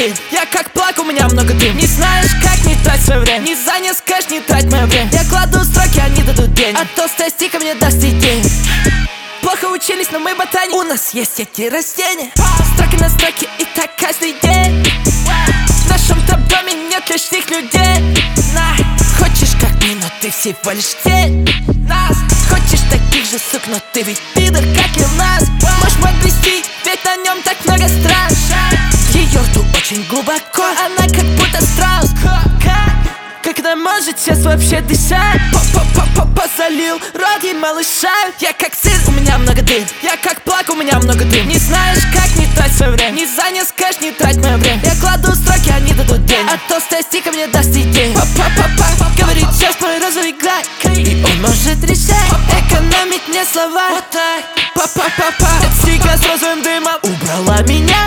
дым. Я как плак, у меня много дым. Не знаешь, как не трать свое время. Не занят, скажешь, не трать мое время. Я кладу строки, они дадут денег. А толстая стика мне даст идею. Плохо учились, но мы ботани. У нас есть эти растения. Строки на строке, и так каждый день. В нашем-то доме нет лишних людей. Хочешь как мы, но ты всего лишь тень. Хочешь таких же сук, но ты ведь пидор, как и у нас. Можешь подвести, ведь на нем так много стран. Ее рту очень глубоко, она как будто страус. Как она может сейчас вообще дышать? Залил рот ей малыша. Я как сыр, у меня много дым. Я как плак, у меня много дым. Не знаешь, как не трать свое время. Не занят, скажешь, не трать мое время. Я кладу строки, они дадут денег. А толстая стика мне даст идею. Говорит, сейчас мой розовый глайд, и он может решать экономить мне слова. Вот так. Эта стика с розовым дымом убрала меня.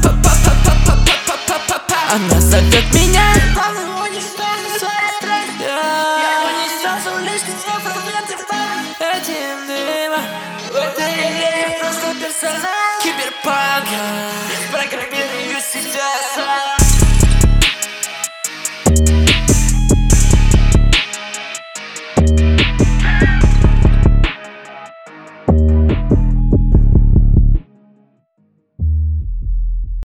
Она зовет меня. Этим дымом, в этой игре просто персонаж киберпанка.